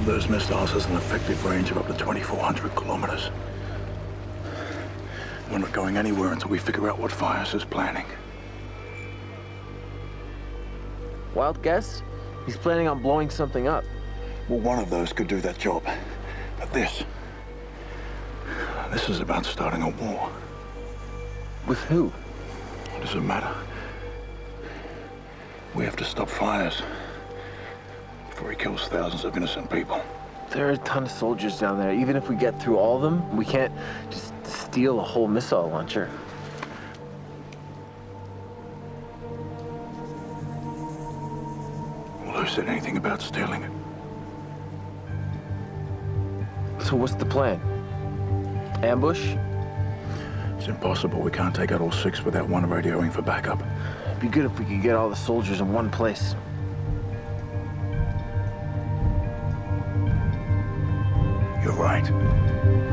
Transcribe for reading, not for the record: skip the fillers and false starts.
those missiles has an effective range of up to 2,400 kilometers. We're not going anywhere until we figure out what Fiers is planning. Wild guess? He's planning on blowing something up. Well, one of those could do that job. But this is about starting a war. With who? It doesn't matter. We have to stop Fiers before he kills thousands of innocent people. There are a ton of soldiers down there. Even if we get through all of them, we can't just steal a whole missile launcher. Well, who said anything about stealing it? So what's the plan? Ambush? It's impossible. We can't take out all 6 without one radioing for backup. It'd be good if we could get all the soldiers in one place. You're right.